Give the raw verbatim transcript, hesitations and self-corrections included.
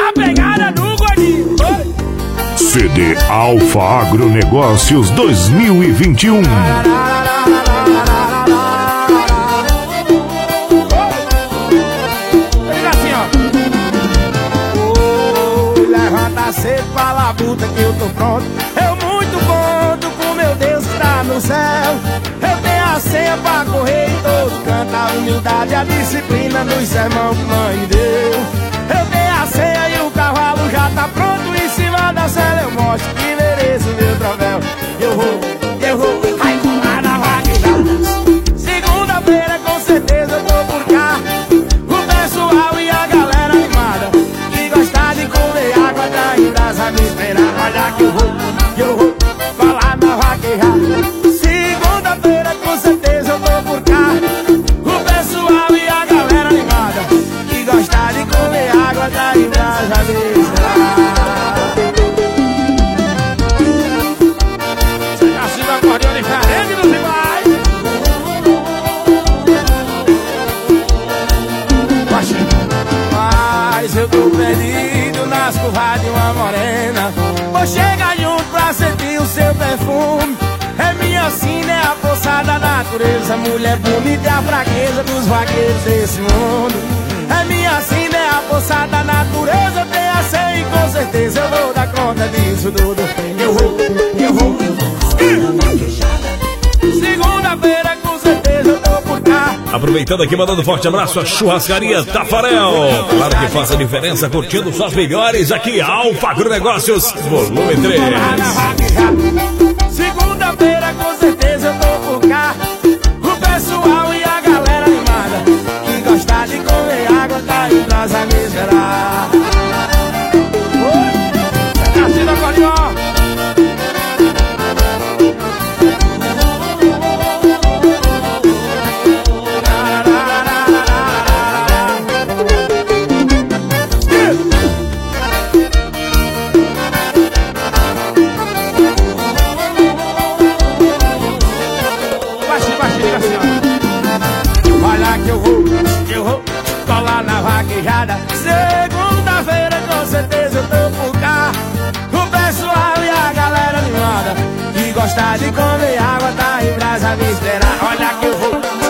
na pegada do gordinho. C D Alfa Agronegócios dois mil e vinte e um. Cedo pra labuta que eu tô pronto. Eu muito conto com meu Deus que tá no céu. Eu tenho a senha pra correr em todo canto. A humildade e a disciplina nos sermão que mãe deu. Eu tenho a senha e o cavalo já tá pronto. Em cima da cela eu mostro que mereço meu troféu. Eu vou, eu vou, ai, colar na vaquejada. Segunda-feira com certeza eu tô por cá. O pessoal e a galera animada que gosta de comer água da embrasa me esperar. Olha que eu vou, que eu vou falar na vaquejada. Segunda-feira com certeza eu tô por cá. O pessoal e a galera animada que gosta de comer água da embrasa me esperar. Você já se acordeou diferente dos demais. Mas eu tô perdido nas curvas de uma morena. Vou chegar junto pra sentir o seu perfume. É minha sina, é a força da natureza. Mulher bonita é a fraqueza dos vaqueiros desse mundo. É minha sina, é a força da natureza. Tem a senha e com certeza eu vou dar conta disso tudo. Eu vou, eu vou, eu vou. Segunda-feira com certeza eu tô por cá. Aproveitando aqui, mandando um forte abraço à Churrascaria Tafarel. Claro que faz a diferença, curtindo só as melhores aqui, Alfa Agronegócios, volume três. Segunda-feira com certeza eu tô por cá. O pessoal e a galera animada que gosta de comer água tá em brasa me esperar. Oi, nasci da Corió. Segunda-feira com certeza eu tô por cá. O pessoal e a galera animada que gosta de comer água tá em brasa me esperar. Olha que eu vou.